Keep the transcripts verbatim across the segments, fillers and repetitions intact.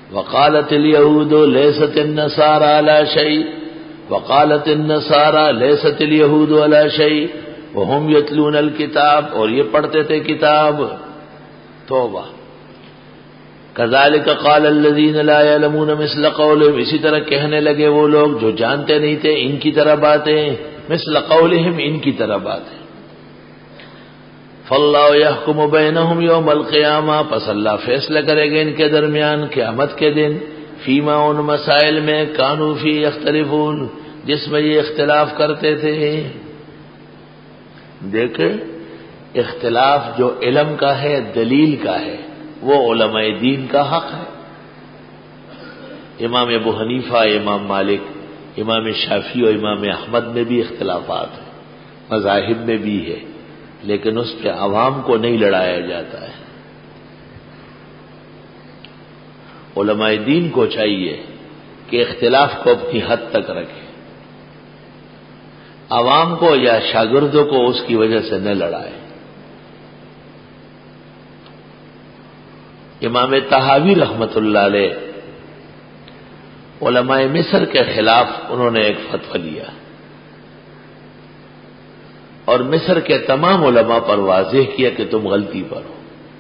وقالت اليهود ليست النصارى على شيء وقالت النصارى ليست اليهود على شيء وهم يتلون الكتاب، اور یہ پڑھتے تھے کتاب. توبہ. كذلك قال الذين لا يعلمون مثل قولهم، اسی طرح کہنے لگے وہ لوگ جو جانتے نہیں تھے ان کی طرح باتیں، مثل قولهم ان کی طرح باتیں. فاللہ یحکم بینہم یوم القیامہ، پس اللہ فیصلہ کرے گا ان کے درمیان قیامت کے دن، فیما ان مسائل میں کانوا فی یختلفون، جس میں یہ اختلاف کرتے تھے. دیکھیں اختلاف جو علم کا ہے، دلیل کا ہے، وہ علماء دین کا حق ہے. امام ابو حنیفہ، امام مالک، امام شافعی اور امام احمد میں بھی اختلافات ہیں، مذاہب میں بھی ہے، لیکن اس پہ عوام کو نہیں لڑایا جاتا ہے. علماء دین کو چاہیے کہ اختلاف کو اپنی حد تک رکھے، عوام کو یا شاگردوں کو اس کی وجہ سے نہ لڑائے. امام طحاوی رحمت اللہ علیہ علماء مصر کے خلاف انہوں نے ایک فتویٰ دیا اور مصر کے تمام علماء پر واضح کیا کہ تم غلطی پر ہو.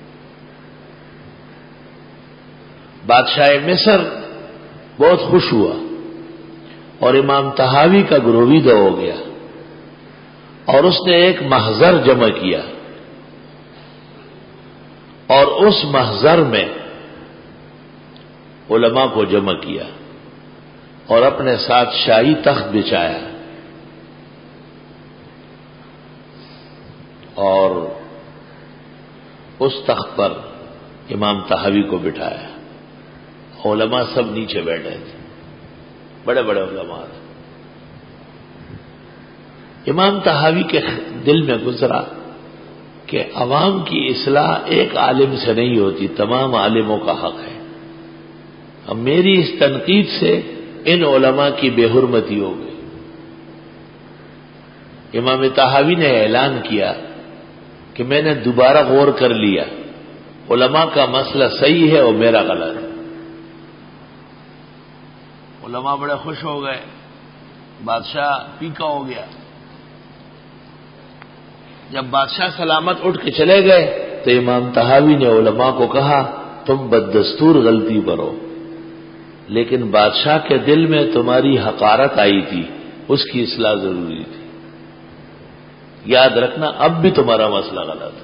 بادشاہ مصر بہت خوش ہوا اور امام طحاوی کا گرویدہ ہو گیا اور اس نے ایک محضر جمع کیا اور اس محضر میں علماء کو جمع کیا اور اپنے ساتھ شاہی تخت بچھایا اور اس تخت پر امام طحاوی کو بٹھایا. علماء سب نیچے بیٹھے تھے، بڑے بڑے علماء تھے. امام طحاوی کے دل میں گزرا کہ عوام کی اصلاح ایک عالم سے نہیں ہوتی، تمام عالموں کا حق ہے. اب میری اس تنقید سے ان علماء کی بے حرمتی ہو گئی. امام طحاوی نے اعلان کیا کہ میں نے دوبارہ غور کر لیا، علماء کا مسئلہ صحیح ہے اور میرا غلط ہے. علماء بڑے خوش ہو گئے، بادشاہ پیکا ہو گیا. جب بادشاہ سلامت اٹھ کے چلے گئے تو امام طحاوی نے علماء کو کہا تم بددستور غلطی پر ہو، لیکن بادشاہ کے دل میں تمہاری حقارت آئی تھی، اس کی اصلاح ضروری تھی. یاد رکھنا اب بھی تمہارا مسئلہ غلط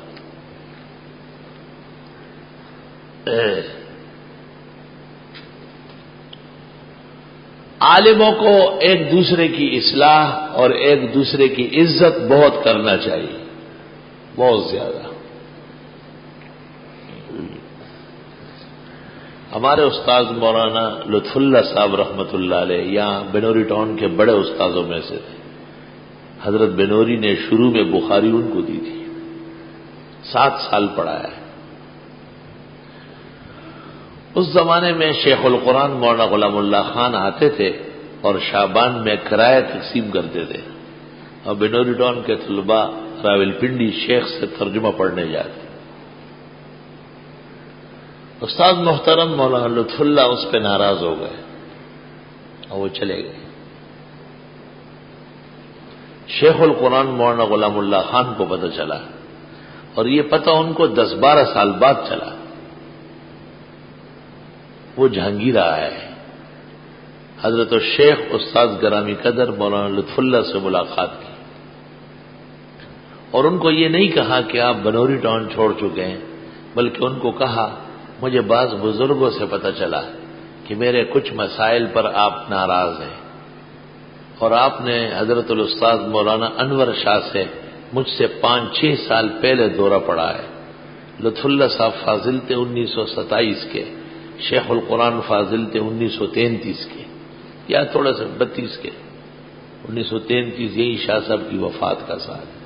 ہے. عالموں کو ایک دوسرے کی اصلاح اور ایک دوسرے کی عزت بہت کرنا چاہیے، بہت زیادہ. ہمارے استاد مولانا لطف اللہ صاحب رحمت اللہ علیہ یہاں بنوری ٹاؤن کے بڑے استاذوں میں سے تھے. حضرت بنوری نے شروع میں بخاری ان کو دی تھی، سات سال پڑھایا ہے. اس زمانے میں شیخ القرآن مولانا غلام اللہ خان آتے تھے اور شعبان میں کرایہ تقسیم کرتے تھے اور بنوری ٹاؤن کے طلباء راول پنڈی شیخ سے ترجمہ پڑھنے جاتے. استاد محترم مولانا لطف اللہ اس پہ ناراض ہو گئے اور وہ چلے گئے. شیخ القرآن مولانا غلام اللہ خان کو پتہ چلا اور یہ پتہ ان کو دس بارہ سال بعد چلا. وہ جہانگیر آیا ہے، حضرت الشیخ استاد گرامی قدر مولانا لطف اللہ سے ملاقات کی اور ان کو یہ نہیں کہا کہ آپ بنوری ٹاؤن چھوڑ چکے ہیں، بلکہ ان کو کہا مجھے بعض بزرگوں سے پتہ چلا کہ میرے کچھ مسائل پر آپ ناراض ہیں اور آپ نے حضرت الاستاذ مولانا انور شاہ سے مجھ سے پانچ چھ سال پہلے دورہ پڑا ہے. لطف اللہ صاحب فاضل تھے انیس سو ستائیس کے، شیخ القرآن فاضل تھے انیس سو تینتیس کے یا تھوڑا سا بتیس کے. انیس سو تینتیس یہی شاہ صاحب کی وفات کا سال ہے.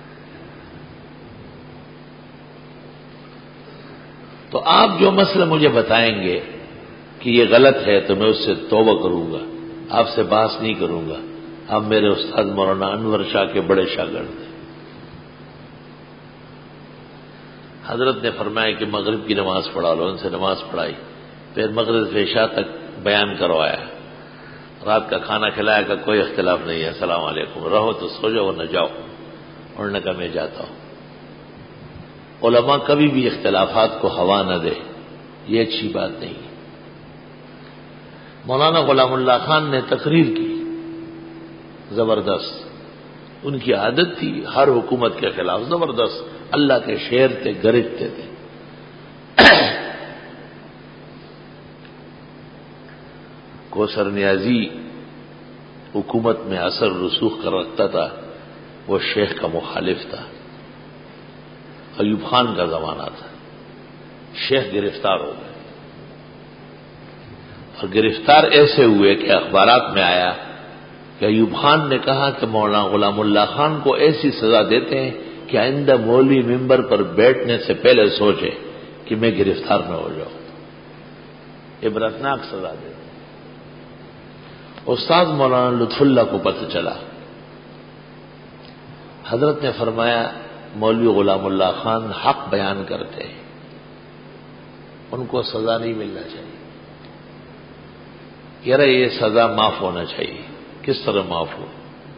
تو آپ جو مسئلہ مجھے بتائیں گے کہ یہ غلط ہے تو میں اس سے توبہ کروں گا، آپ سے بحث نہیں کروں گا. آپ میرے استاد مولانا انور شاہ کے بڑے شاگرد ہیں. حضرت نے فرمایا کہ مغرب کی نماز پڑھا لو. ان سے نماز پڑھائی. پھر مغرب سے عشاء تک بیان کروایا، رات کا کھانا کھلایا کا کوئی اختلاف نہیں ہے، السلام علیکم، رہو تو سو جاؤ ورنہ جاؤ۔ انہوں نے کہا میں جاتا ہوں۔ علماء کبھی بھی اختلافات کو ہوا نہ دے، یہ اچھی بات نہیں ہے۔ مولانا غلام اللہ خان نے تقریر کی زبردست، ان کی عادت تھی ہر حکومت کے خلاف زبردست، اللہ کے شعر تھے، گرجتے تھے۔ کوثر نیازی حکومت میں اثر رسوخ کر رکھتا تھا، وہ شیخ کا مخالف تھا۔ ایوب خان کا زمانہ تھا، شیخ گرفتار ہو گئے، اور گرفتار ایسے ہوئے کہ اخبارات میں آیا کہ ایوب خان نے کہا کہ مولانا غلام اللہ خان کو ایسی سزا دیتے ہیں کہ آئندہ مولوی ممبر پر بیٹھنے سے پہلے سوچے کہ میں گرفتار نہ ہو جاؤں، عبرتناک سزا دیتے۔ استاد مولانا لطف اللہ کو پتہ چلا، حضرت نے فرمایا مولوی غلام اللہ خان حق بیان کرتے ہیں، ان کو سزا نہیں ملنا چاہیے۔ کہہ رہے یہ سزا معاف ہونا چاہیے۔ کس طرح معاف ہو؟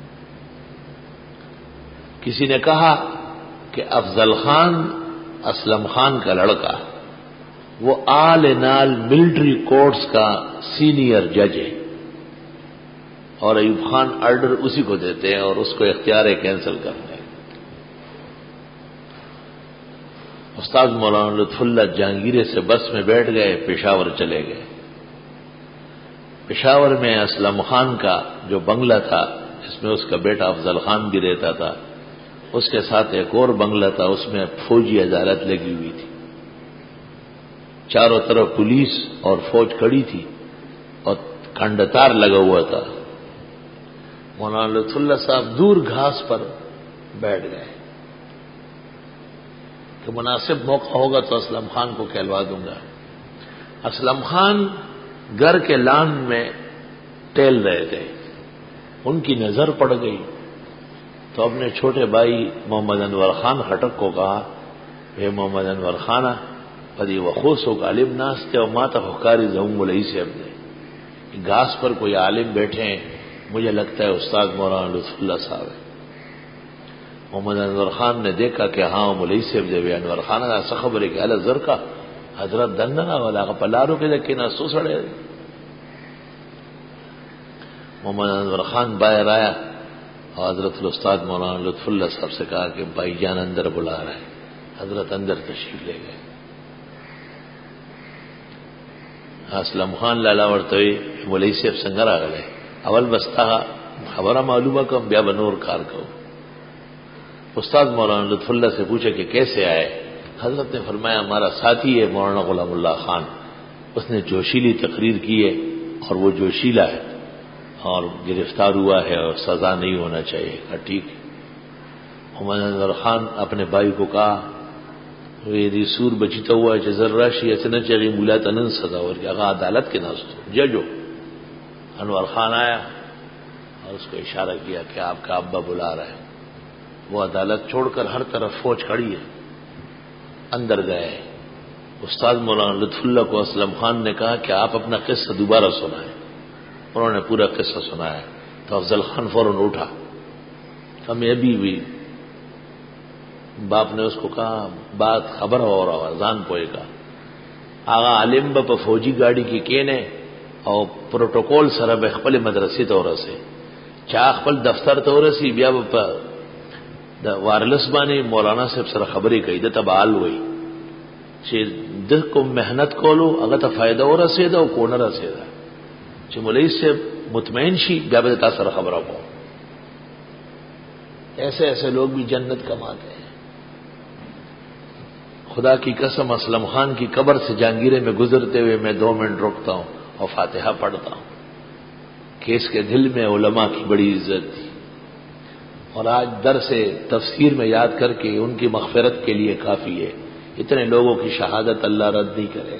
کسی نے کہا کہ افضل خان اسلم خان کا لڑکا، وہ آل نال ملٹری کورٹس کا سینئر جج ہے، اور ایوب خان آرڈر اسی کو دیتے ہیں اور اس کو اختیار ہے کینسل کرنے۔ استاد مولانا لطف اللہ جہانگیرے سے بس میں بیٹھ گئے، پشاور چلے گئے۔ پشاور میں اسلم خان کا جو بنگلہ تھا، جس میں اس کا بیٹا افضل خان بھی رہتا تھا، اس کے ساتھ ایک اور بنگلہ تھا، اس میں فوجی عدالت لگی ہوئی تھی، چاروں طرف پولیس اور فوج کھڑی تھی اور کھنڈتار لگا ہوا تھا۔ مولانا لطف اللہ صاحب دور گھاس پر بیٹھ گئے کہ مناسب موقع ہوگا تو اسلم خان کو کہلوا دوں گا۔ اسلم خان گھر کے لان میں ٹہل رہے تھے، ان کی نظر پڑ گئی تو اپنے چھوٹے بھائی محمد انور خان خٹک کو کہا، اے محمد انور خانہ پدی وخوص و غالب ناستے اور ماتا فکاری زہوں ملئی سے اپنے گھاس پر کوئی عالم بیٹھے ہیں، مجھے لگتا ہے استاد مولانا لطف اللہ صاحب ہے۔ محمد انور خان نے دیکھا کہ ہاں ملئی سے ابن انور خان ایسا خبر ہے کہ اللہ زر کا حضرت دندنا والا کا پلارو کے دیکھے نہ سو سڑے۔ محمد انور خان باہر آیا اور حضرت الاستاد مولانا لطف اللہ صاحب سے کہا کہ بھائی جان اندر بلا رہے ہیں۔ حضرت اندر تشریف لے گئے۔ اسلم خان لالا ورتوی ملئی سے سنگر آ گئے، اول بستا خبر معلومہ کم بیا بنور کار کو۔ استاد مولانا لطف اللہ سے پوچھا کہ کیسے آئے؟ حضرت نے فرمایا ہمارا ساتھی ہے مولانا غلام اللہ خان، اس نے جوشیلی تقریر کی ہے اور وہ جوشیلا ہے اور گرفتار ہوا ہے اور سزا نہیں ہونا چاہیے۔ کہا ٹھیک ہے۔ محمد انور خان اپنے بھائی کو کہا یہ سور بچیتا ہوا ہے جزر راشی ایسے نہ چاہیے ملا تنن سزا اور کیا عدالت کے ناستو ججو۔ انور خان آیا اور اس کو اشارہ کیا کہ آپ کا ابا بلا رہا ہے۔ وہ عدالت چھوڑ کر ہر طرف فوج کھڑی ہے، اندر گئے۔ استاد مولانا لطف اللہ کو اسلم خان نے کہا کہ آپ اپنا قصہ دوبارہ سنائیں۔ انہوں نے پورا قصہ سنایا تو افضل خان فوراً اٹھا، ہمیں ابھی بھی باپ نے اس کو کہا بات خبر ہو رہا زان پوئے کا آغا عالم با پا فوجی گاڑی کی کینے اور پروٹوکول سره به خپل مدرسې ته ورسه چا خپل دفتر ته ورسي بیا په د وارلس باندې مولانا صاحب سره خبرې کوي د تبال وای چې د کوم مهنت کولو هغه ته فائدہ ورسېده او کو نه رسېده چې مولوی صاحب مطمئن شي بیا به تاسو سره خبره کوو۔ ایسے ایسے لوگ بھی جنت کماتے ہیں۔ خدا کی قسم اسلم خان کی قبر سے جہانگیرے میں گزرتے ہوئے میں دو منٹ رکتا ہوں اور فاتحہ پڑھتا ہوں کہ اس کے دل میں علماء کی بڑی عزت تھی، اور آج درس تفسیر میں یاد کر کے ان کی مغفرت کے لیے کافی ہے۔ اتنے لوگوں کی شہادت اللہ رد نہیں کرے۔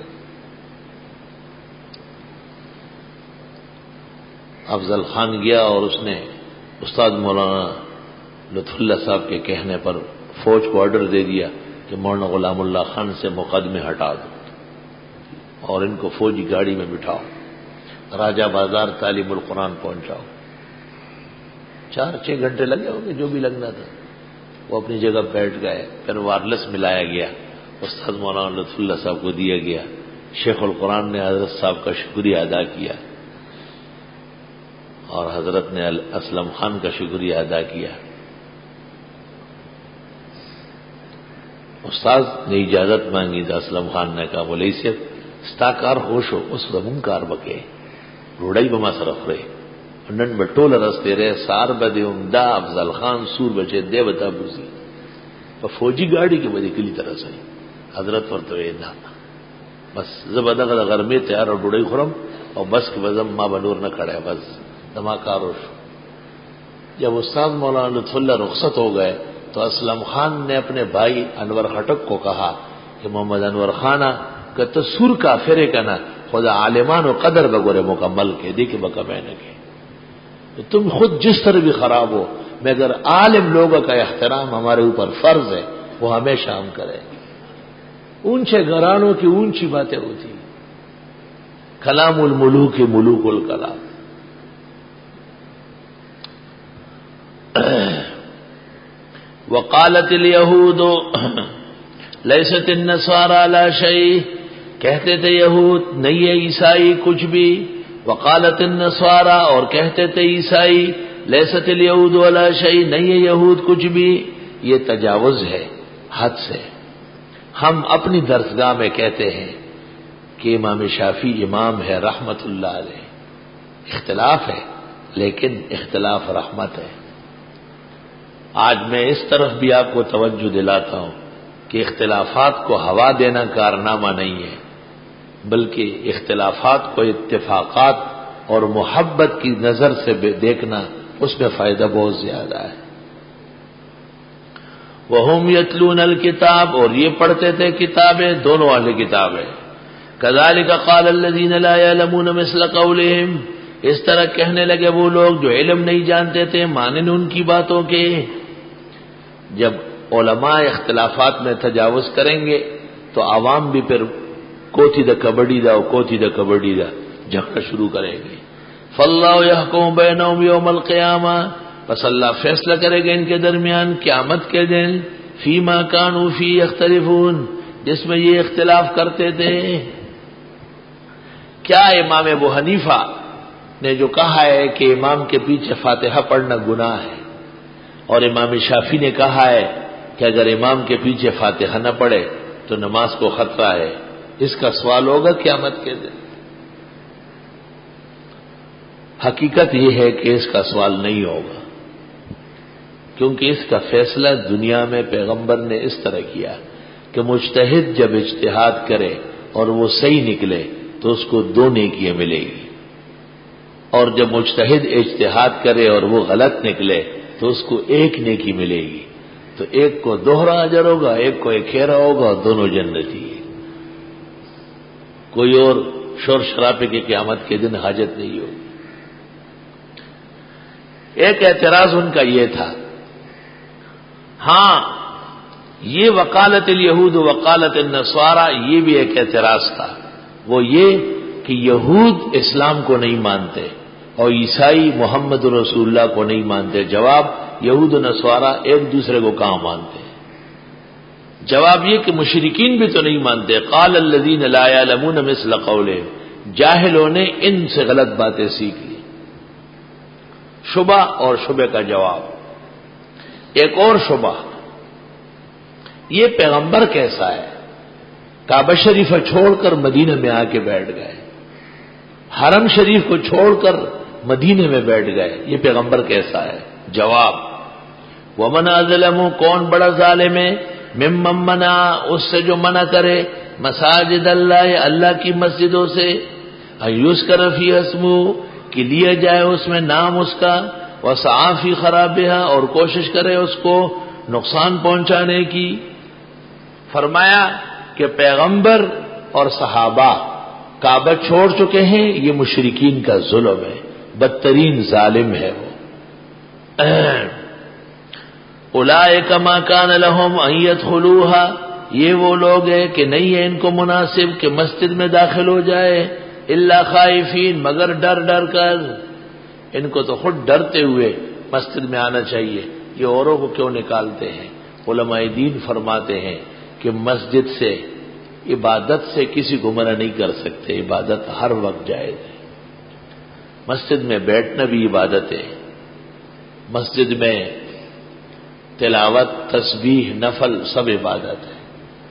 افضل خان گیا اور اس نے استاد مولانا لطف اللہ صاحب کے کہنے پر فوج کو آرڈر دے دیا کہ مولانا غلام اللہ خان سے مقدمے ہٹا دو، اور ان کو فوجی گاڑی میں بٹھاؤ، راجہ بازار تعلیم القرآن پہنچاؤ۔ چار چھ گھنٹے لگے ہوں گے جو بھی لگنا تھا۔ وہ اپنی جگہ بیٹھ گئے، پھر وائرلیس ملایا گیا، استاد مولانا لطف اللہ صاحب کو دیا گیا، شیخ القرآن نے حضرت صاحب کا شکریہ ادا کیا اور حضرت نے اسلم خان کا شکریہ ادا کیا۔ استاد نے اجازت مانگی تو اسلم خان نے کہا بولے اسے ستاکار ہوش ہو اس زمون کار بکے روڑائی بما صرف رہے نن بٹول رستے رہے سار بدے عمدہ افضل خان سور بچے دے بتا بوزی فوجی گاڑی کے بدے کلی طرح سے حضرت ورتوے نہ بس زبردہ گرمی تیار اور ڈوڑائی خورم اور بس کے بزم ماں بنور نہ کھڑے بس دھماکار ہوش۔ جب استاد مولانا لطف اللہ رخصت ہو گئے تو اسلم خان نے اپنے بھائی انور خٹک کو کہا کہ محمد انور خانہ کہ تو سور کا پھرے کا نا خدا عالمان و قدر بگورے مکمل کے دیکھے بکا میں نے کہ تم خود جس طرح بھی خراب ہو مگر عالم لوگوں کا احترام ہمارے اوپر فرض ہے، وہ ہمیشہ ہم کریں۔ اونچے گھرانوں کی اونچی باتیں ہوتی، کلام الملوک ملوک الکلام۔ وقالت الیہود لیست النصارى علی شیء، کہتے تھے یہود نہیں ہے عیسائی کچھ بھی، وقالت النصارى اور کہتے تھے عیسائی لیست الیہود علی شیء نہیں ہے یہود کچھ بھی۔ یہ تجاوز ہے حد سے۔ ہم اپنی درسگاہ میں کہتے ہیں کہ امام شافعی امام ہے رحمت اللہ علیہ، اختلاف ہے لیکن اختلاف رحمت ہے۔ آج میں اس طرف بھی آپ کو توجہ دلاتا ہوں کہ اختلافات کو ہوا دینا کارنامہ نہیں ہے، بلکہ اختلافات کو اتفاقات اور محبت کی نظر سے دیکھنا اس میں فائدہ بہت زیادہ ہے۔ وَهُمْ يَتْلُونَ الْكِتَابَ اور یہ پڑھتے تھے کتابیں، دونوں والی کتابیں۔ كَذَلِكَ قَالَ الَّذِينَ لَا يَعْلَمُونَ مِثْلَ قَوْلِهِمْ، اس طرح کہنے لگے وہ لوگ جو علم نہیں جانتے تھے مانن ان کی باتوں کے۔ جب علماء اختلافات میں تجاوز کریں گے تو عوام بھی پھر کوتی دا کبڈی دا اور کوتی دا کبڈی دا جھگڑا شروع کریں گے۔ فَاللَّهُ يَحْكُمُ بَيْنَهُمْ يَوْمَ الْقِيَامَةِ، بس اللہ فیصلہ کرے گا ان کے درمیان قیامت کے دن، فِيمَا كَانُوا فِيهِ يَخْتَلِفُونَ، جس میں یہ اختلاف کرتے تھے۔ کیا امام ابو حنیفہ نے جو کہا ہے کہ امام کے پیچھے فاتحہ پڑھنا گناہ ہے، اور امام شافعی نے کہا ہے کہ اگر امام کے پیچھے فاتحہ نہ پڑھے تو نماز کو خطرہ ہے، اس کا سوال ہوگا قیامت کے دن۔ حقیقت یہ ہے کہ اس کا سوال نہیں ہوگا، کیونکہ اس کا فیصلہ دنیا میں پیغمبر نے اس طرح کیا کہ مجتہد جب اجتہاد کرے اور وہ صحیح نکلے تو اس کو دو نیکیاں ملے گی، اور جب مجتہد اجتہاد کرے اور وہ غلط نکلے تو اس کو ایک نیکی ملے گی، تو ایک کو دوہرا اجر ہوگا، ایک کو ایک کھیرا ہوگا، اور دونوں جنتی ہے۔ کوئی اور شور شرابے کی قیامت کے دن حاجت نہیں ہوگی۔ ایک اعتراض ان کا یہ تھا، ہاں یہ وقالت الیہود وقالت النصارى یہ بھی ایک اعتراض تھا، وہ یہ کہ یہود اسلام کو نہیں مانتے اور عیسائی محمد رسول اللہ کو نہیں مانتے۔ جواب، یہود و نصارہ ایک دوسرے کو کہاں مانتے ہیں؟ جواب یہ کہ مشرکین بھی تو نہیں مانتے۔ قال الذین لا یعلمون مثل قولهم، جاہلوں نے ان سے غلط باتیں سیکھ لی۔ شبہ اور شبہ کا جواب۔ ایک اور شبہ، یہ پیغمبر کیسا ہے؟ کعبہ شریف چھوڑ کر مدینہ میں آ کے بیٹھ گئے، حرم شریف کو چھوڑ کر مدینے میں بیٹھ گئے، یہ پیغمبر کیسا ہے؟ جواب، ومن اظلم، کون بڑا ظالم ہے، ممن منع، اس سے جو منع کرے، مساجد اللہ، اللہ کی مسجدوں سے، یذکر فی اسمہ، کہ لیا جائے اس میں نام اس کا، وسعی فی خرابها، اور کوشش کرے اس کو نقصان پہنچانے کی۔ فرمایا کہ پیغمبر اور صحابہ کعبہ چھوڑ چکے ہیں، یہ مشرکین کا ظلم ہے، بدترین ظالم ہے وہ۔ اولئک ما کان لهم ان يدخلوها، یہ وہ لوگ ہیں کہ نہیں ہے ان کو مناسب کہ مسجد میں داخل ہو جائے الا خائفین، مگر ڈر ڈر کر. ان کو تو خود ڈرتے ہوئے مسجد میں آنا چاہیے، یہ اوروں کو کیوں نکالتے ہیں؟ علماء دین فرماتے ہیں کہ مسجد سے، عبادت سے کسی کو منع نہیں کر سکتے، عبادت ہر وقت جائز ہے. مسجد میں بیٹھنا بھی عبادت ہے، مسجد میں تلاوت، تسبیح، نفل سب عبادت ہے.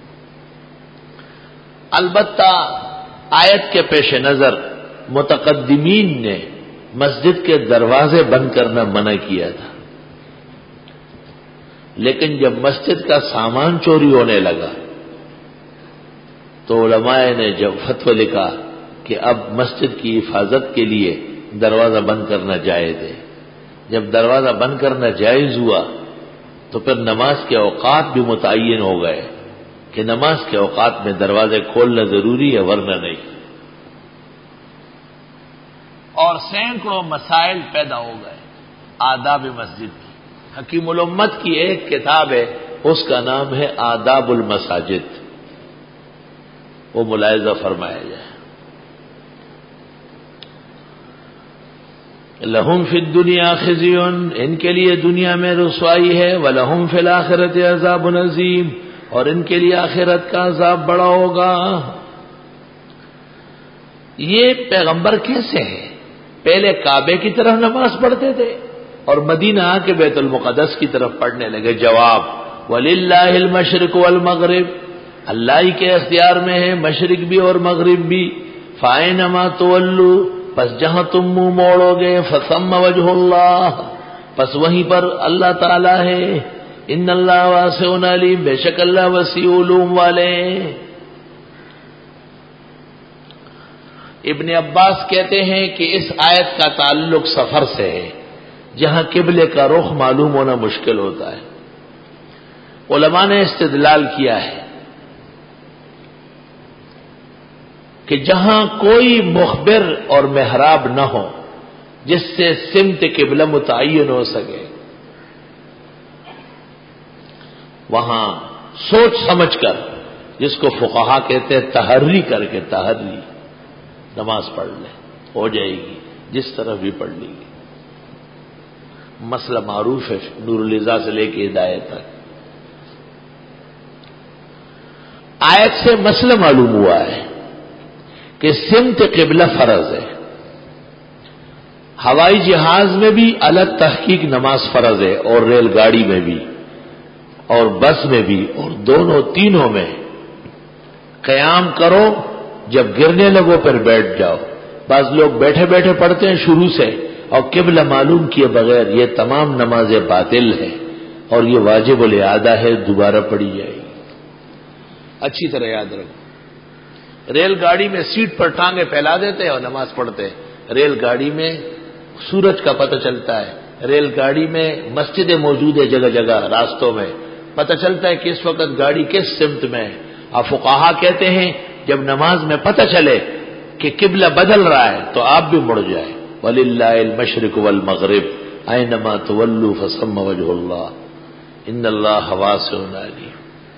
البتہ آیت کے پیش نظر متقدمین نے مسجد کے دروازے بند کرنا منع کیا تھا، لیکن جب مسجد کا سامان چوری ہونے لگا تو علماء نے جب فتوی لکھا کہ اب مسجد کی حفاظت کے لیے دروازہ بند کرنا جائز ہے. جب دروازہ بند کرنا جائز ہوا تو پھر نماز کے اوقات بھی متعین ہو گئے کہ نماز کے اوقات میں دروازے کھولنا ضروری ہے ورنہ نہیں. اور سینکڑوں مسائل پیدا ہو گئے آداب مسجد کی. حکیم الامت کی ایک کتاب ہے، اس کا نام ہے آداب المساجد، وہ ملاحظہ فرمایا جائے. لہم فی الدنیا خزی، ان کے لیے دنیا میں رسوائی ہے، ولہم فی الآخرۃ عذاب عظیم، اور ان کے لیے آخرت کا عذاب بڑا ہوگا. یہ پیغمبر کیسے ہیں؟ پہلے کعبے کی طرف نماز پڑھتے تھے اور مدینہ آ کے بیت المقدس کی طرف پڑھنے لگے. جواب وَلِلَّهِ الْمَشْرِقُ وَالْمَغْرِبُ، اللہ ہی کے اختیار میں ہے مشرق بھی اور مغرب بھی. فَأَيْنَمَا تُوَلُّوا، پس جہاں تم منہ موڑو گے، فَثَمَّ وَجْهُ اللَّهِ، پس وہیں پر اللہ تعالی ہے. ان اللہ واسع علیم، بے شک اللہ وسیع علوم والے. ابن عباس کہتے ہیں کہ اس آیت کا تعلق سفر سے ہے، جہاں قبلے کا رخ معلوم ہونا مشکل ہوتا ہے. علماء نے استدلال کیا ہے کہ جہاں کوئی مخبر اور محراب نہ ہو جس سے سمت قبلہ متعین ہو سکے، وہاں سوچ سمجھ کر، جس کو فقہا کہتے ہیں تحری کر کے، تحری نماز پڑھ لے، ہو جائے گی جس طرح بھی پڑھ لی گی. مسئلہ معروف ہے نور الہدایہ سے لے کے ہدایت تک. آیت سے مسئلہ معلوم ہوا ہے کہ سمت قبلہ فرض ہے. ہوائی جہاز میں بھی الگ تحقیق نماز فرض ہے، اور ریل گاڑی میں بھی، اور بس میں بھی، اور دونوں تینوں میں قیام کرو، جب گرنے لگو پھر بیٹھ جاؤ. بعض لوگ بیٹھے بیٹھے پڑھتے ہیں شروع سے اور قبلہ معلوم کیے بغیر، یہ تمام نمازیں باطل ہیں اور یہ واجب الاعادہ ہے، دوبارہ پڑھی جائے گی. اچھی طرح یاد رکھو. ریل گاڑی میں سیٹ پر ٹانگیں پھیلا دیتے ہیں اور نماز پڑھتے ہیں. ریل گاڑی میں سورج کا پتہ چلتا ہے، ریل گاڑی میں مسجدیں موجود ہے جگہ جگہ راستوں میں، پتہ چلتا ہے کہ اس وقت گاڑی کس سمت میں ہے. اور فقہا کہتے ہیں جب نماز میں پتہ چلے کہ قبلہ بدل رہا ہے تو آپ بھی مڑ جائیں. وَلِلَّهِ الْمَشْرِقُ وَالْمَغْرِبُ أَيْنَمَا تُوَلُّوا فَثَمَّ وَجْهُ اللَّهِ إِنَّ اللَّهَ وَاسِعٌ عَلِيمٌ.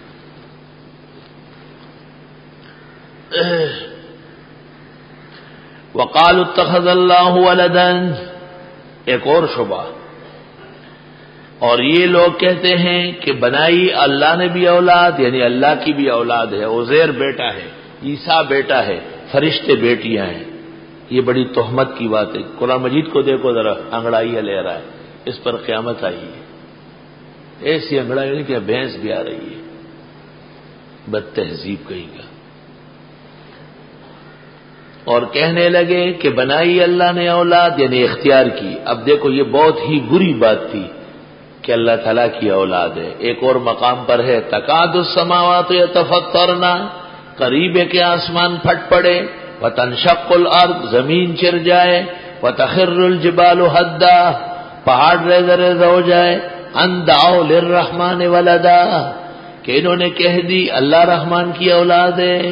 وَقَالُوا اتَّخَذَ اللَّهُ وَلَدًا، ایک اور شبہ. اور یہ لوگ کہتے ہیں کہ بنائی اللہ نے بھی اولاد، یعنی اللہ کی بھی اولاد ہے. عزیر بیٹا ہے، عیسیٰ بیٹا ہے، فرشتے بیٹیاں ہیں. یہ بڑی تہمت کی بات ہے. قرآن مجید کو دیکھو ذرا، انگڑائیاں لے رہا ہے، اس پر قیامت آئی ہے. ایسی انگڑائی نہیں کہ بھینس بھی آ رہی ہے. بد تہذیب کہیں گا. اور کہنے لگے کہ بنائی اللہ نے اولاد، یعنی اختیار کی. اب دیکھو یہ بہت ہی بری بات تھی کہ اللہ تعالیٰ کی اولاد ہے. ایک اور مقام پر ہے تکاد السماوات یتفطرن، قریب ہے کہ آسمان پھٹ پڑے، وتنشق الارض، زمین چر جائے، وتخر الجبال حدا، پہاڑ ریزہ ریزہ ہو جائے، ان دعوا للرحمن ولدا، کہ انہوں نے کہہ دی اللہ رحمان کی اولاد ہے.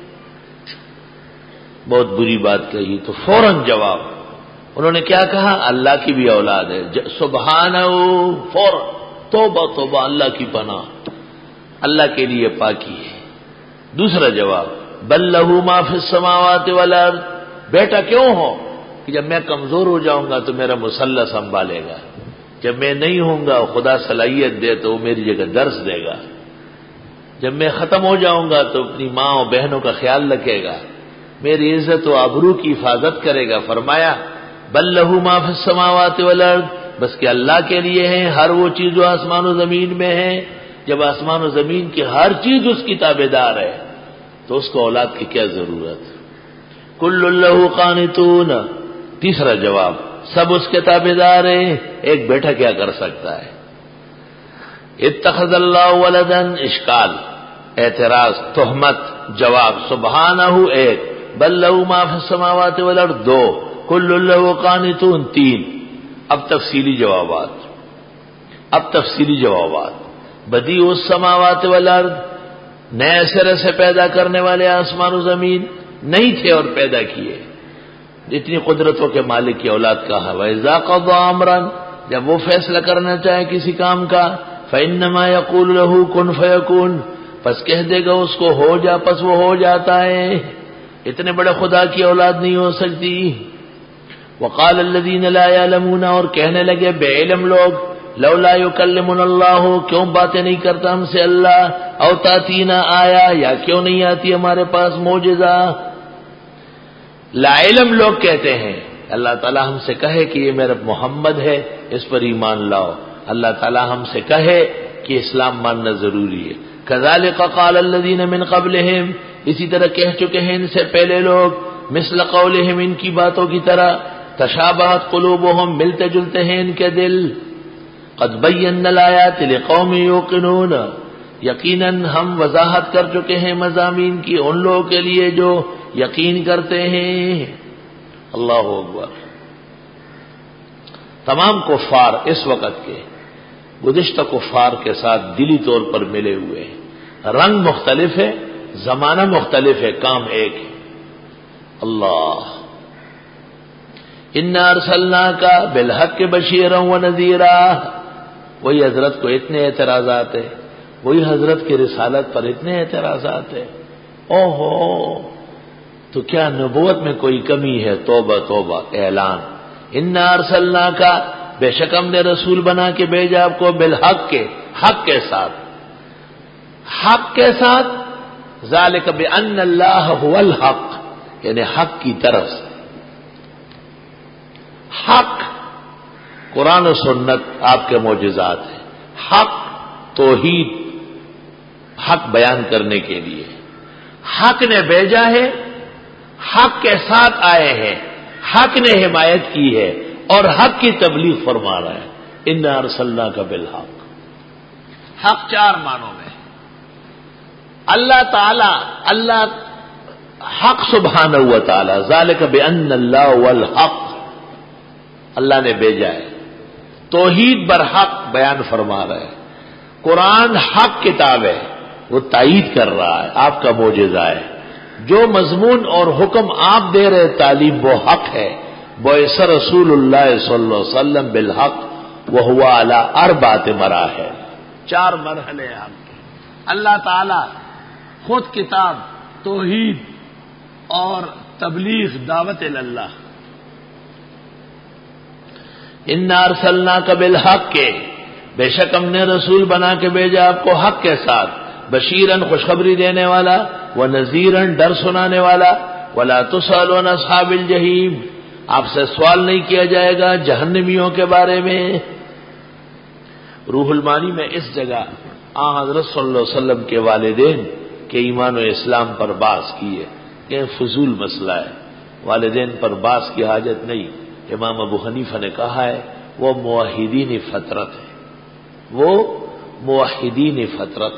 بہت بری بات کہی. تو فوراً جواب انہوں نے کیا کہا؟ اللہ کی بھی اولاد ہے. سبحانہ، فوراً توبہ توبہ، اللہ کی پناہ. اللہ کے لیے پاکی ہے۔ دوسرا جواب بل لہ ما فی السماوات والارض، بیٹا کیوں ہو کہ جب میں کمزور ہو جاؤں گا تو میرا مسلح سنبھالے گا، جب میں نہیں ہوں گا خدا صلاحیت دے تو وہ میری جگہ درس دے گا، جب میں ختم ہو جاؤں گا تو اپنی ماں اور بہنوں کا خیال رکھے گا، میری عزت و آبرو کی حفاظت کرے گا۔ فرمایا بل لہ ما فی السماوات والارض، بس کہ اللہ کے لیے ہے ہر وہ چیز جو آسمان و زمین میں ہے۔ جب آسمان و زمین کی ہر چیز اس کی تابعدار ہے تو اس کو اولاد کی کیا ضرورت؟ کل لہ قانتون، تیسرا جواب سب اس کے تابعدار ہیں، ایک بیٹا کیا کر سکتا ہے؟ اتخذ اللہ ولدا، اشکال، اعتراض، تہمت، جواب سبحانہ ایک، بل لہ ما فی السماوات والارض دو، کل لہ قانتون تین۔ اب تفصیلی جوابات اب تفصیلی جوابات بدیع السماوات والارض، نئے سرے سے پیدا کرنے والے آسمان و زمین، نہیں تھے اور پیدا کیے، اتنی قدرتوں کے مالک کی اولاد کہا۔ وَإِذَا قَضَىٰ أَمْرًا، جب وہ فیصلہ کرنا چاہے کسی کام کا، فَإِنَّمَا يَقُولُ لَهُ كُن فَيَكُونُ، پس کہہ دے گا اس کو ہو جا، پس وہ ہو جاتا ہے۔ اتنے بڑے خدا کی اولاد نہیں ہو سکتی۔ وقال الذين لا يعلمون، اور کہنے لگے بے علم لوگ، لولا يكلمنا اللہ، کیوں باتیں نہیں کرتا ہم سے اللہ، او تاتینا آیا، یا کیوں نہیں آتی ہمارے پاس معجزہ۔ لا علم لوگ کہتے ہیں اللہ تعالیٰ ہم سے کہے کہ یہ میرا محمد ہے، اس پر ایمان لاؤ، اللہ تعالیٰ ہم سے کہے کہ اسلام ماننا ضروری ہے۔ كذلك قال الذين من قبلهم، اسی طرح کہہ چکے ہیں ان سے پہلے لوگ، مثل قولهم، ان کی باتوں کی طرح، تشابہت قلوبهم، ملتے جلتے ہیں ان کے دل، قد بینا الآیات لقوم یوقنون، یقیناً ہم وضاحت کر چکے ہیں مضامین کی ان لوگوں کے لیے جو یقین کرتے ہیں۔ اللہ اکبر۔ تمام کفار اس وقت کے گزشتہ کفار کے ساتھ دلی طور پر ملے ہوئے ہیں، رنگ مختلف ہے، زمانہ مختلف ہے، کام ایک ہے۔ اللہ انا ارسلناک بالحق بشیرا ونذیرا، وہی حضرت کو اتنے اعتراضات ہیں، وہی حضرت کی رسالت پر اتنے اعتراضات ہیں۔ او ہو، تو کیا نبوت میں کوئی کمی ہے؟ توبہ توبہ، اعلان، انا ارسلناک، بے شک ہم نے رسول بنا کے بھیجا آپ کو، بالحق کے، حق کے ساتھ، حق کے ساتھ، ذالک بان اللہ هو الحق، یعنی حق کی طرف سے، حق قرآن و سنت آپ کے معجزات ہیں، حق توحید، حق بیان کرنے کے لیے حق نے بھیجا ہے، حق کے ساتھ آئے ہیں، حق نے حمایت کی ہے اور حق کی تبلیغ فرما رہا ہے۔ انا ارسلناک بالحق، حق چار معنوں میں، اللہ تعالی، اللہ حق سبحانہ و تعالی، ذالک بان اللہ والحق، اللہ نے بھیجا ہے، توحید برحق بیان فرما رہا ہے، قرآن حق کتاب ہے، وہ تائید کر رہا ہے، آپ کا معجزہ ہے، جو مضمون اور حکم آپ دے رہے تعلیم وہ حق ہے۔ بعث رسول اللہ صلی اللہ علیہ وسلم بالحق وہو علی اربعۃ مراحل، چار مرحلے حق کے، اللہ تعالی خود کتاب، توحید اور تبلیغ، دعوت اللہ۔ انا ارسلناک بالحق کے، بے شک ہم نے رسول بنا کے بھیجا آپ کو حق کے ساتھ، بشیرن خوشخبری دینے والا، ونذیرن ڈر سنانے والا، ولا تسأل عن اصحاب الجحیم، آپ سے سوال نہیں کیا جائے گا جہنمیوں کے بارے میں۔ روح المانی میں اس جگہ آن حضرت صلی اللہ علیہ وسلم کے والدین کے ایمان و اسلام پر بحث کی ہے کہ فضول مسئلہ ہے، والدین پر بحث کی حاجت نہیں۔ امام ابو حنیفہ نے کہا ہے وہ موحدین فطرت ہے، وہ موحدین فطرت،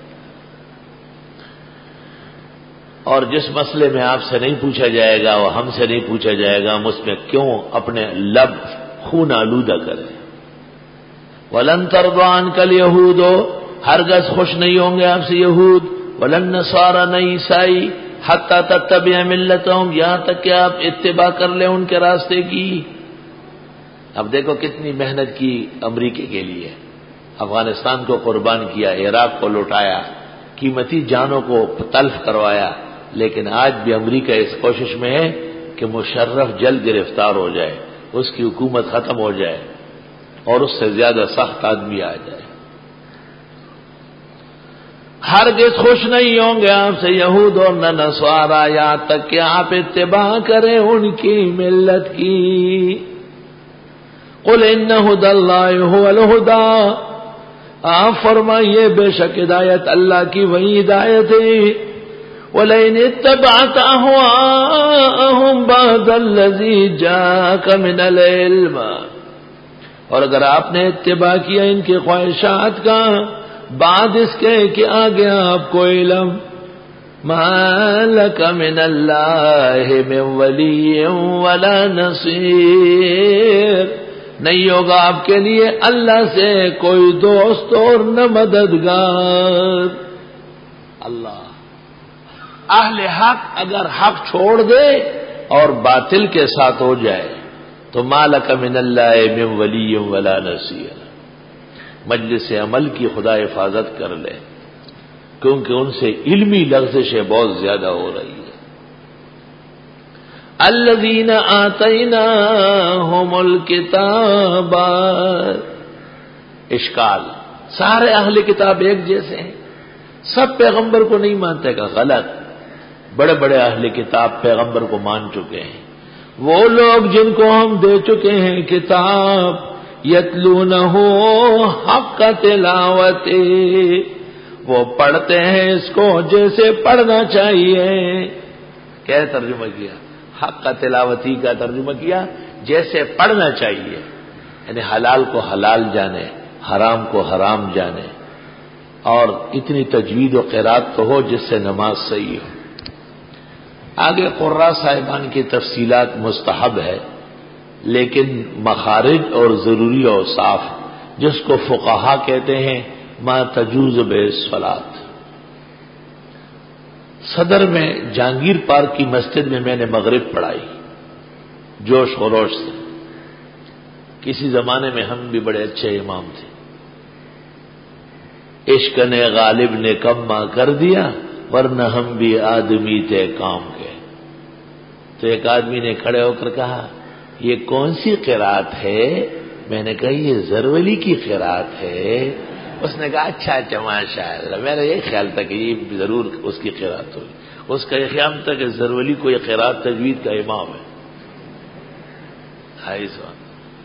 اور جس مسئلے میں آپ سے نہیں پوچھا جائے گا وہ ہم سے نہیں پوچھا جائے گا، ہم اس میں کیوں اپنے لب خون آلودہ کریں۔ وَلَن تَرْضَىٰ عَنْكَ الْيَهُودُ، ہرگز خوش نہیں ہوں گے آپ سے یہود، وَلَن نَّصَارَىٰ، نہ عیسائی، حَتَّىٰ تَتَّبِعَ مِلَّتَهُمْ، یہاں تک کہ آپ اتباع کر لیں ان کے راستے کی۔ اب دیکھو کتنی محنت کی امریکہ کے لیے، افغانستان کو قربان کیا، عراق کو لوٹایا، قیمتی جانوں کو تلف کروایا، لیکن آج بھی امریکہ اس کوشش میں ہے کہ مشرف جلد گرفتار ہو جائے، اس کی حکومت ختم ہو جائے اور اس سے زیادہ سخت آدمی آ جائے۔ ہرگز خوش نہیں ہوں گے آپ سے یہود اور نہ نصارا، یہاں تک کہ آپ اتباع کریں ان کی ملت کی۔ قل ان ھدی اللہ ھو الھدی، آپ فرمائیے بے شک ہدایت اللہ کی وہی ہدایت ہے۔ وَلَئِنِ اتَّبَعْتَ أَهْوَاءَهُمْ بَعْدَ الَّذِي جَاءَكَ مِنَ الْعِلْمِ، اور اگر آپ نے اتباع کیا ان کی خواہشات کا بعد اس کے کہ آ گیا آپ کو علم، مَا لَكَ مِنَ اللَّهِ مِن وَلِيٍّ وَلَا نَصِيرٍ، نہیں ہوگا آپ کے لیے اللہ سے کوئی دوست اور نہ مددگار۔ اللہ اہل حق اگر حق چھوڑ دے اور باطل کے ساتھ ہو جائے تو مالک من اللہ من ولی ولا نصیر، مجلس عمل کی خدا حفاظت کر لے، کیونکہ ان سے علمی لغزشیں بہت زیادہ ہو رہی ہے۔ الذین آتیناہم الکتاب، اشکال، سارے اہل کتاب ایک جیسے ہیں، سب پیغمبر کو نہیں مانتے کا غلط، بڑے بڑے اہل کتاب پیغمبر کو مان چکے ہیں۔ وہ لوگ جن کو ہم دے چکے ہیں کتاب، یتلونہ حق تلاوت، وہ پڑھتے ہیں اس کو جیسے پڑھنا چاہیے۔ کیا ترجمہ کیا؟ حق کا تلاوتی کا ترجمہ کیا جیسے پڑھنا چاہیے، یعنی حلال کو حلال جانے، حرام کو حرام جانے، اور اتنی تجوید و قرات تو ہو جس سے نماز صحیح ہو۔ آگے قراء صاحبان کی تفصیلات مستحب ہے، لیکن مخارج اور ضروری اوصاف جس کو فقہا کہتے ہیں ما تجوز بہ الصلاۃ۔ صدر میں جہانگیر پارک کی مسجد میں میں نے مغرب پڑھائی جوش خروش سے، کسی زمانے میں ہم بھی بڑے اچھے امام تھے، عشق نے غالب نے کما کر دیا ورنہ ہم بھی آدمی تھے کام کے۔ تو ایک آدمی نے کھڑے ہو کر کہا یہ کون سی قرات ہے؟ میں نے کہا یہ زرولی کی قرات ہے۔ اس نے کہا اچھا اچھا ماشاء اللہ، میرا یہ خیال تھا کہ یہ ضرور اس کی قرات ہوگی۔ اس کا یہ خیال تھا کہ زرولی کو یہ قرات تجوید کا امام ہے۔ ہائی سوال۔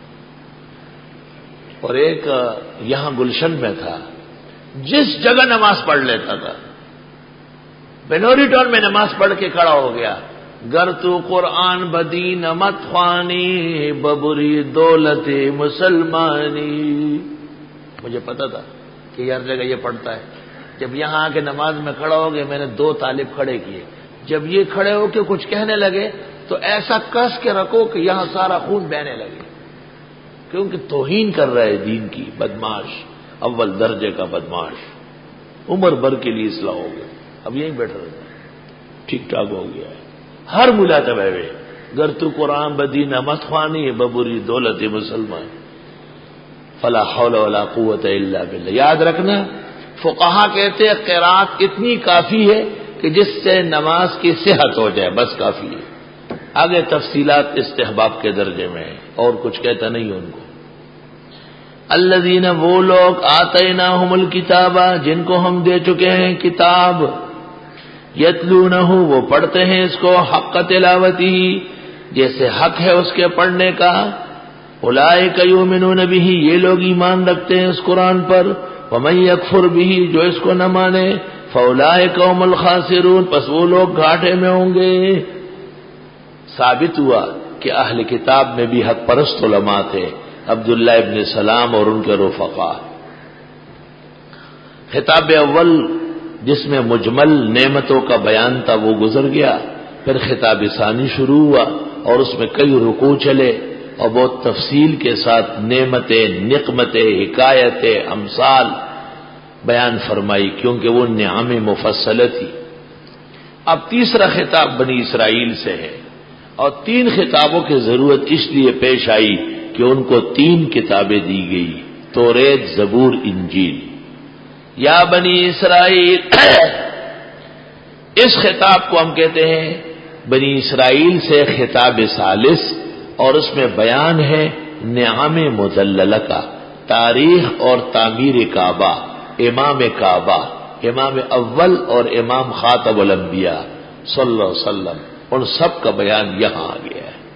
اور ایک یہاں گلشن میں تھا، جس جگہ نماز پڑھ لیتا تھا، بنوری ٹاؤن میں نماز پڑھ کے کھڑا ہو گیا، گر تو قرآن بدین مت خوانی ببری دولت مسلمانی۔ مجھے پتا تھا کہ ہر جگہ یہ پڑھتا ہے۔ جب یہاں آ کے نماز میں کھڑا ہو گیا، میں نے دو طالب کھڑے کیے، جب یہ کھڑے ہو کے کچھ کہنے لگے تو ایسا کس کے رکھو کہ یہاں سارا خون بہنے لگے، کیونکہ توہین کر رہا ہے دین کی، بدماش، اول درجے کا بدماش، عمر بھر کے لیے اصلاح ہو گیا، اب یہیں بیٹھ رہے ٹھیک ٹھاک ہو گیا ہے۔ ہر ملاقہ ہے گر تو قرآن بدین مت خوانی ببری دولت مسلمان، فلا حول ولا قوت الا باللہ۔ یاد رکھنا، فقہا کہتے ہیں قرات اتنی کافی ہے کہ جس سے نماز کی صحت ہو جائے، بس کافی ہے۔ آگے تفصیلات استحباب کے درجے میں ہے، اور کچھ کہتا نہیں ان کو۔ الذین، وہ لوگ آتیناہم الکتاب، جن کو ہم دے چکے ہیں کتاب، یتلونہ، وہ پڑھتے ہیں اس کو حق تلاوتی، جیسے حق ہے اس کے پڑھنے کا۔ اولئک یؤمنون بہ، یہ لوگ ایمان رکھتے ہیں اس قرآن پر۔ ومن یکفر بہ، جو اس کو نہ مانے، فاولئک هم الخاسرون، پس وہ لوگ گھاٹے میں ہوں گے۔ ثابت ہوا کہ اہل کتاب میں بھی حق پرست علماء تھے، عبداللہ ابن سلام اور ان کے رفقا۔ خطاب اول جس میں مجمل نعمتوں کا بیان تھا وہ گزر گیا، پھر خطاب ثانی شروع ہوا اور اس میں کئی رکوع چلے اور بہت تفصیل کے ساتھ نعمتیں، نقمتیں، حکایتیں، امثال بیان فرمائی، کیونکہ وہ نعم مفصلہ تھی۔ اب تیسرا خطاب بنی اسرائیل سے ہے، اور تین خطابوں کی ضرورت اس لیے پیش آئی کہ ان کو تین کتابیں دی گئی، توریت، زبور، انجیل. یا بنی اسرائیل، اس خطاب کو ہم کہتے ہیں بنی اسرائیل سے خطاب ثالث، اور اس میں بیان ہے نعم مذللہ کا، تاریخ اور تعمیر کعبہ، امام کعبہ، امام اول اور امام خاتم الانبیاء صلی اللہ علیہ وسلم، ان سب کا بیان یہاں آ گیا ہے.